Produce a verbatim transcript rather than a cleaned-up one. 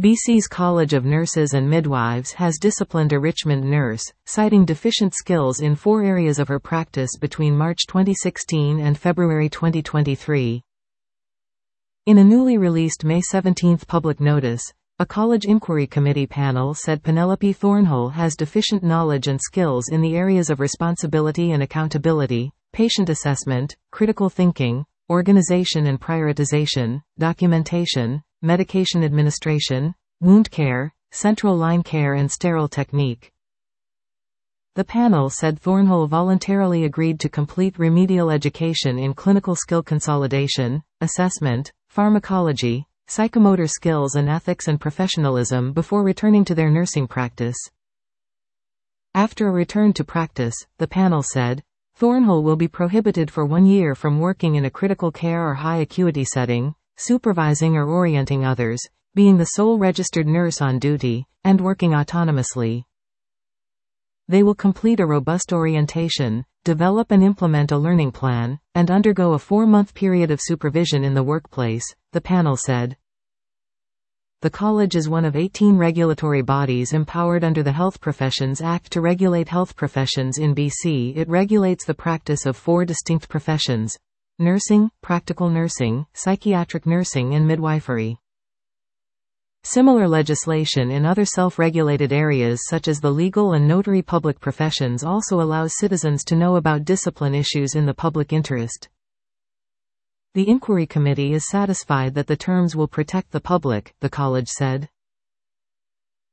B C's College of Nurses and Midwives has disciplined a Richmond nurse, citing deficient skills in four areas of her practice between March twenty sixteen and February twenty twenty-three. In a newly released May seventeenth public notice, a college inquiry committee panel said Penelope Thornhill has deficient knowledge and skills in the areas of responsibility and accountability, patient assessment, critical thinking, organization and prioritization, documentation, medication administration, wound care, central line care and sterile technique. The panel said Thornhill voluntarily agreed to complete remedial education in clinical skill consolidation, assessment, pharmacology, psychomotor skills and ethics and professionalism before returning to their nursing practice. After a return to practice, the panel said, Thornhill will be prohibited for one year from working in a critical care or high acuity setting, supervising or orienting others, being the sole registered nurse on duty, and working autonomously. They will complete a robust orientation, develop and implement a learning plan, and undergo a four-month period of supervision in the workplace, the panel said. The college is one of eighteen regulatory bodies empowered under the Health Professions Act to regulate health professions in B C. It regulates the practice of four distinct professions: nursing, practical nursing, psychiatric nursing and midwifery. Similar legislation in other self-regulated areas such as the legal and notary public professions also allows citizens to know about discipline issues in the public interest. The inquiry committee is satisfied that the terms will protect the public, the college said.